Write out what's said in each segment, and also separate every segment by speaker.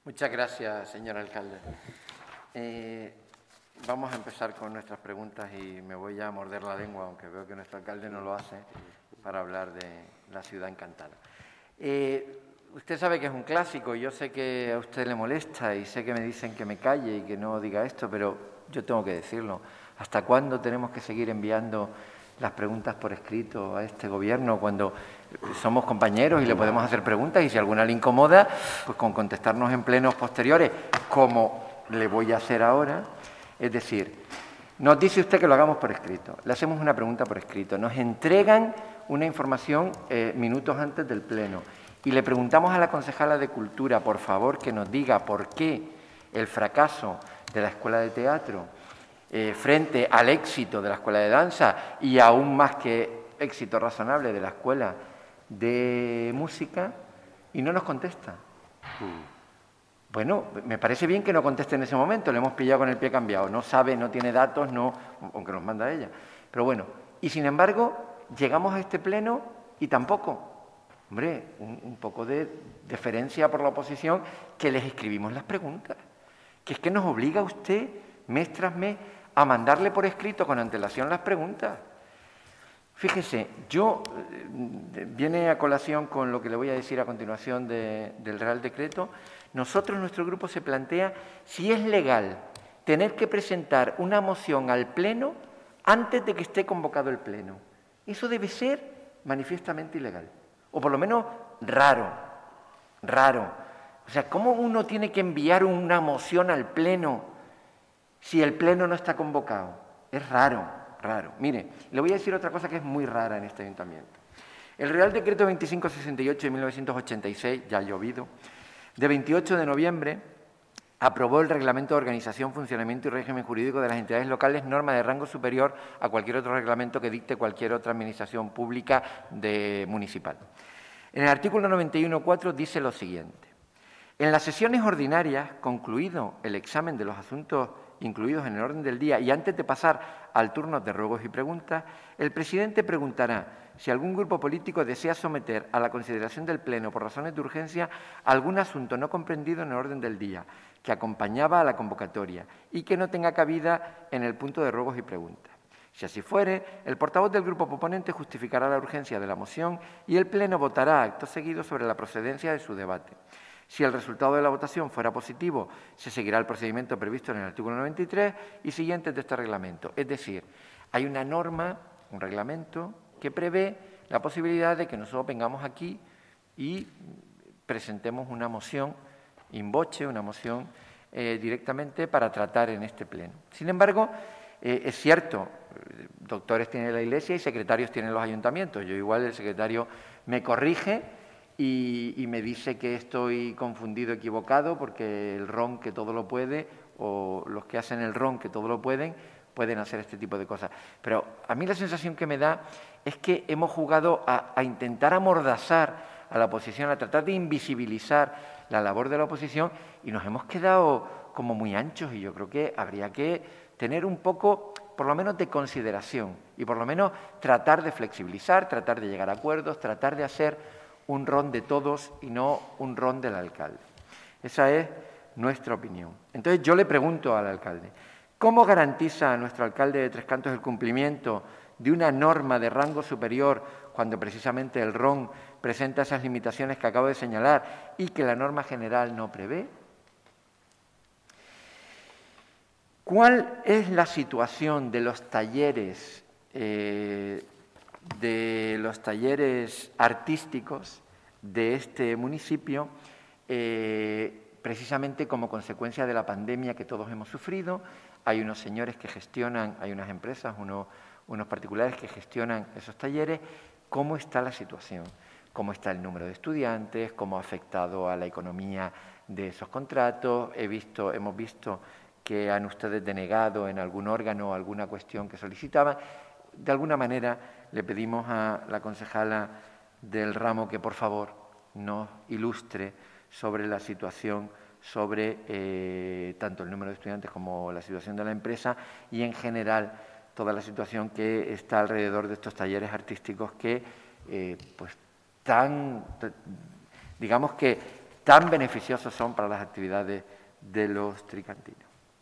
Speaker 1: Muchas gracias, señor alcalde. Vamos a empezar con nuestras preguntas y me voy a morder la lengua, aunque veo que nuestro alcalde no lo hace, para hablar de la ciudad encantada. Usted sabe que es un clásico, yo sé que a usted le molesta y sé que me dicen que me calle y que no diga esto, pero yo tengo que decirlo. ¿Hasta cuándo tenemos que seguir enviando las preguntas por escrito a este gobierno cuando somos compañeros y le podemos hacer preguntas y si alguna le incomoda, pues con contestarnos en plenos posteriores, como le voy a hacer ahora? Es decir, nos dice usted que lo hagamos por escrito, le hacemos una pregunta por escrito, nos entregan una información minutos antes del pleno y le preguntamos a la concejala de Cultura, por favor, que nos diga por qué el fracaso de la Escuela de Teatro frente al éxito de la Escuela de Danza y aún más que éxito razonable de la Escuela de Música, y no nos contesta. Bueno, me parece bien que no conteste en ese momento, le hemos pillado con el pie cambiado, no sabe, no tiene datos, no, aunque nos manda ella. Pero bueno, y sin embargo, llegamos a este pleno y tampoco. Hombre, un poco de deferencia por la oposición, que les escribimos las preguntas, que es que nos obliga usted, mes tras mes, a mandarle por escrito con antelación las preguntas. Fíjese, viene a colación con lo que le voy a decir a continuación del Real Decreto. Nosotros, nuestro grupo, se plantea si es legal tener que presentar una moción al Pleno antes de que esté convocado el Pleno. Eso debe ser manifiestamente ilegal, o por lo menos raro. O sea, ¿cómo uno tiene que enviar una moción al Pleno si el Pleno no está convocado? Es raro. Mire, le voy a decir otra cosa que es muy rara en este ayuntamiento. El Real Decreto 2568 de 1986, ya ha llovido, de 28 de noviembre, aprobó el Reglamento de Organización, Funcionamiento y Régimen Jurídico de las Entidades Locales, norma de rango superior a cualquier otro reglamento que dicte cualquier otra administración pública municipal. En el artículo 91.4 dice lo siguiente: en las sesiones ordinarias, concluido el examen de los asuntos incluidos en el orden del día y antes de pasar al turno de ruegos y preguntas, el presidente preguntará si algún grupo político desea someter a la consideración del Pleno por razones de urgencia algún asunto no comprendido en el orden del día que acompañaba a la convocatoria y que no tenga cabida en el punto de ruegos y preguntas. Si así fuere, el portavoz del grupo proponente justificará la urgencia de la moción y el Pleno votará acto seguido sobre la procedencia de su debate. Si el resultado de la votación fuera positivo, se seguirá el procedimiento previsto en el artículo 93 y siguientes de este reglamento. Es decir, hay una norma, un reglamento, que prevé la posibilidad de que nosotros vengamos aquí y presentemos una moción in voce, una moción directamente para tratar en este pleno. Sin embargo, es cierto, doctores tiene la Iglesia y secretarios tienen los ayuntamientos. Yo igual el secretario me corrige y me dice que estoy confundido, equivocado, porque el RON que todo lo puede, o los que hacen el RON que todo lo pueden hacer este tipo de cosas. Pero a mí la sensación que me da es que hemos jugado a intentar amordazar a la oposición, a tratar de invisibilizar la labor de la oposición y nos hemos quedado como muy anchos, y yo creo que habría que tener un poco, por lo menos, de consideración y por lo menos tratar de flexibilizar, tratar de llegar a acuerdos, tratar de hacer un RON de todos y no un RON del alcalde. Esa es nuestra opinión. Entonces yo le pregunto al alcalde, ¿cómo garantiza a nuestro alcalde de Tres Cantos el cumplimiento de una norma de rango superior cuando precisamente el RON presenta esas limitaciones que acabo de señalar y que la norma general no prevé? ¿Cuál es la situación de los talleres artísticos de este municipio, precisamente como consecuencia de la pandemia que todos hemos sufrido? Hay unos señores que gestionan, hay unas empresas, unos particulares que gestionan esos talleres. ¿Cómo está la situación? ¿Cómo está el número de estudiantes? ¿Cómo ha afectado a la economía de esos contratos? Hemos visto que han ustedes denegado en algún órgano alguna cuestión que solicitaban. De alguna manera le pedimos a la concejala del ramo que por favor nos ilustre sobre la situación, sobre tanto el número de estudiantes como la situación de la empresa y en general toda la situación que está alrededor de estos talleres artísticos que digamos que tan beneficiosos son para las actividades de los tricantinos.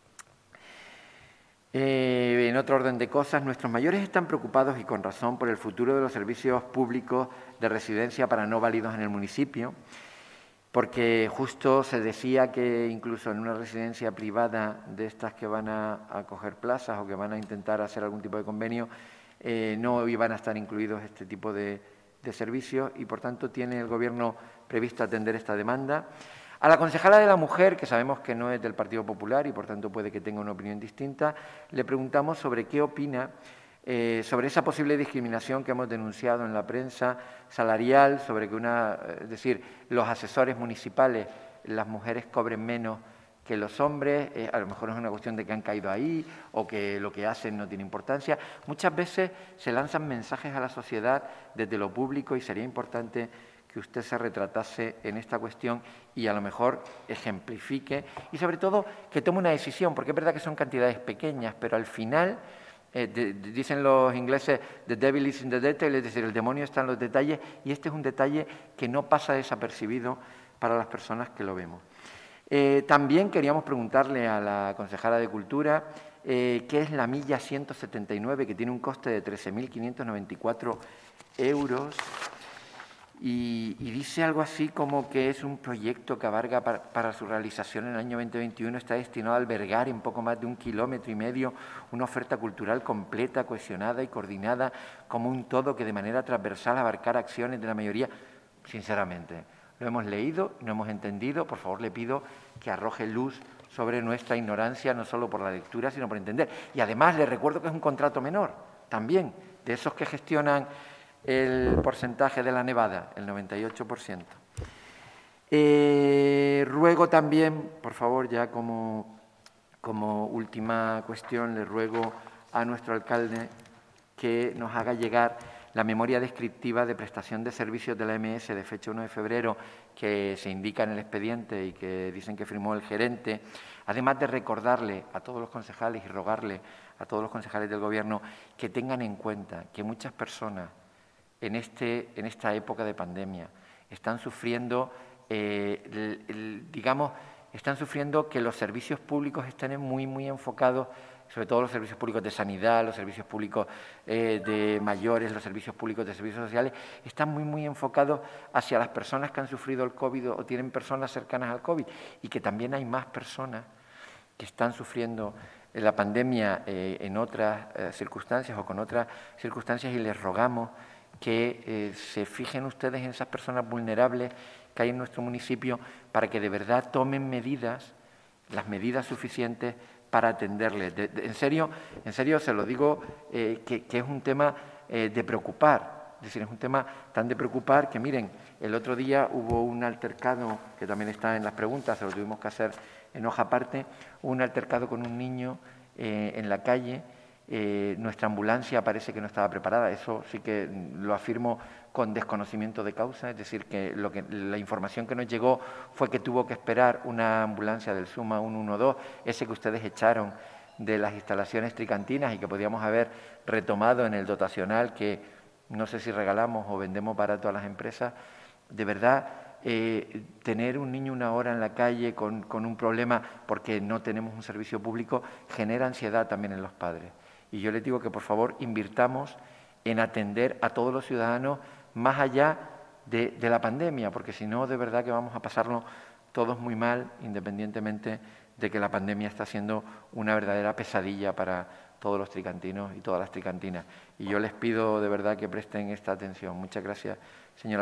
Speaker 1: En otro orden de cosas, nuestros mayores están preocupados y con razón por el futuro de los servicios públicos de residencia para no válidos en el municipio, porque justo se decía que incluso en una residencia privada de estas que van a coger plazas o que van a intentar hacer algún tipo de convenio, no iban a estar incluidos este tipo de servicios y, por tanto, tiene el Gobierno previsto atender esta demanda. A la concejala de la Mujer, que sabemos que no es del Partido Popular y, por tanto, puede que tenga una opinión distinta, le preguntamos sobre qué opina sobre esa posible discriminación que hemos denunciado en la prensa salarial, sobre que es decir, los asesores municipales, las mujeres cobren menos que los hombres, a lo mejor es una cuestión de que han caído ahí o que lo que hacen no tiene importancia. Muchas veces se lanzan mensajes a la sociedad desde lo público y sería importante que usted se retratase en esta cuestión y a lo mejor ejemplifique y sobre todo que tome una decisión, porque es verdad que son cantidades pequeñas, pero al final, dicen los ingleses, the devil is in the detail, es decir, el demonio está en los detalles y este es un detalle que no pasa desapercibido para las personas que lo vemos. También queríamos preguntarle a la concejala de Cultura qué es la milla 179, que tiene un coste de 13.594 euros. Y dice algo así como que es un proyecto que abarca para su realización en el año 2021 está destinado a albergar en poco más de 1,5 kilómetros una oferta cultural completa, cohesionada y coordinada como un todo que de manera transversal abarcar acciones de la mayoría. Sinceramente, lo hemos leído, no hemos entendido. Por favor, le pido que arroje luz sobre nuestra ignorancia, no solo por la lectura, sino por entender. Y además le recuerdo que es un contrato menor, también, de esos que gestionan el porcentaje de la nevada, el 98%. Ruego también, por favor, ya como última cuestión, le ruego a nuestro alcalde que nos haga llegar la memoria descriptiva de prestación de servicios de la MS de fecha 1 de febrero que se indica en el expediente y que dicen que firmó el gerente, además de recordarle a todos los concejales y rogarle a todos los concejales del Gobierno que tengan en cuenta que muchas personas en esta época de pandemia están sufriendo, están sufriendo que los servicios públicos estén muy, muy enfocados, sobre todo los servicios públicos de sanidad, los servicios públicos de mayores, los servicios públicos de servicios sociales, están muy, muy enfocados hacia las personas que han sufrido el COVID o tienen personas cercanas al COVID y que también hay más personas que están sufriendo la pandemia en otras circunstancias o con otras circunstancias y les rogamos que se fijen ustedes en esas personas vulnerables que hay en nuestro municipio para que de verdad tomen medidas, las medidas suficientes para atenderles. En serio se lo digo, que es un tema de preocupar. Es decir, es un tema tan de preocupar que, miren, el otro día hubo un altercado, que también está en las preguntas, se lo tuvimos que hacer en hoja aparte, un altercado con un niño en la calle. Nuestra ambulancia parece que no estaba preparada, eso sí que lo afirmo con desconocimiento de causa, es decir, que la información que nos llegó fue que tuvo que esperar una ambulancia del SUMA 112, ese que ustedes echaron de las instalaciones tricantinas y que podíamos haber retomado en el dotacional que no sé si regalamos o vendemos barato a las empresas. De verdad, tener un niño una hora en la calle con un problema porque no tenemos un servicio público genera ansiedad también en los padres. Y yo les digo que, por favor, invirtamos en atender a todos los ciudadanos más allá de la pandemia, porque si no, de verdad que vamos a pasarlo todos muy mal, independientemente de que la pandemia está siendo una verdadera pesadilla para todos los tricantinos y todas las tricantinas. Y yo les pido de verdad que presten esta atención. Muchas gracias, señora.